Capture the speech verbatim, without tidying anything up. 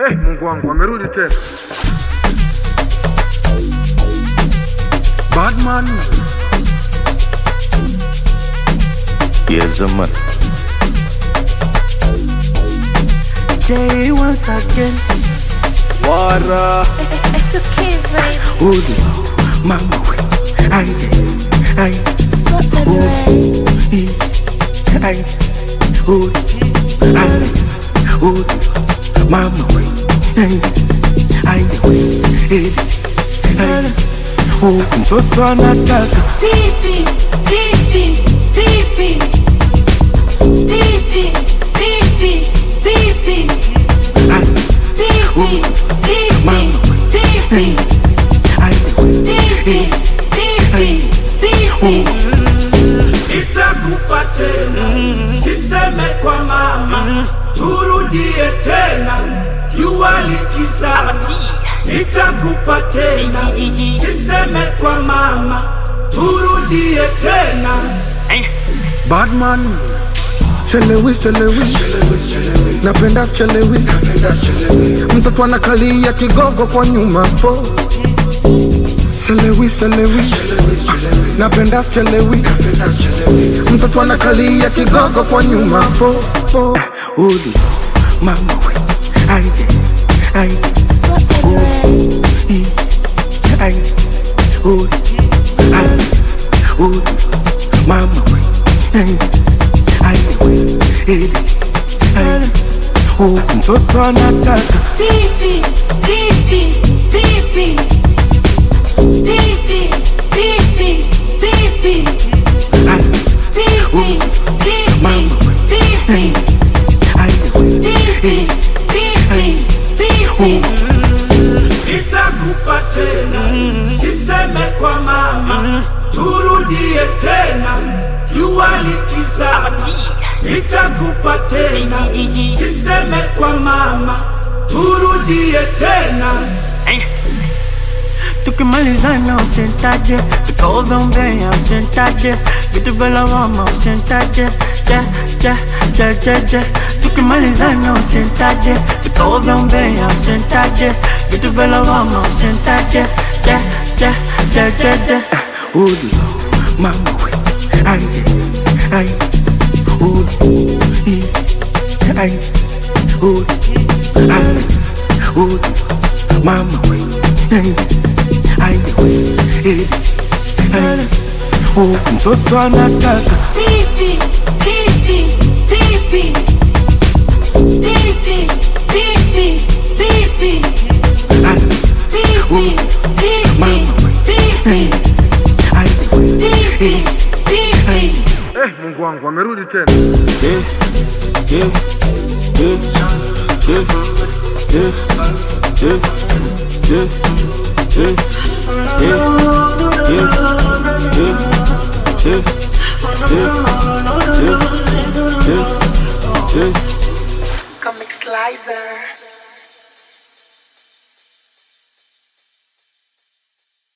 Eh, Mungu wangu amerudi tena. Badman. Yes, man. Jay once again. Wara. It's the kids, baby. Udi, mama we. Ay, ay. Sort the rain. Ay, udi, ay, udi, mama we. Ay, ay, ay, ay. Mtoto anataka Pipi, pipi, pipi. Pipi, pipi, pipi. ay, Pipi, pipi, mama we. pipi. Ay, Pipi, pipi, pipi. Nitakupa tena, siseme kwa mama, turudie tena, jua likiza. Nitakupa tena, siseme kwa mama, turudie tena. Badman. Chelewi, chelewi, napenda chelewi. Mtoto anakalia kigogo kwa nyuma po. Chelewi, chelewi, napenda chelewi. Mtoto anakalia kigogo kwa nyuma po po. udi, mama we. Ay, ay, Sort the rain. ay, udi, ay, udi, mama we. Ay, ay, ay, ay. Mtoto anataka Pipi, pipi, pipi. Pipi, pipi, pipi. ay, Pipi, pipi, mama we. pipi. Ay, Pipi, pipi, pipi. Nitakupa tena, siseme kwa mama, turudie tena, jua likiza. Nitakupa tena, siseme kwa mama, turudie tena. tukimalizana usentaje, tukaombea usentaje, vitu vya lawama usentaje, je, je, je, je, je. Tukimalizana usentaje, tukaombea usentaje, vitu vya lawama usentaje, je, je, je, je, je. Udi, mama we. Ay, ay, udi, ay, udi, ay, udi, mama we. Ay, ay, ay, ay. Mtoto anataka Pipi, pipi, pipi. Pipi, pipi, pipi. ay, Pipi, pipi, mama we. pipi. Ay, Pipi, pipi. Eh, Mungu wangu amerudi tena. Yeah, yeah, yeah, yeah, yeah, yeah, yeah, yeah, yeah, yeah.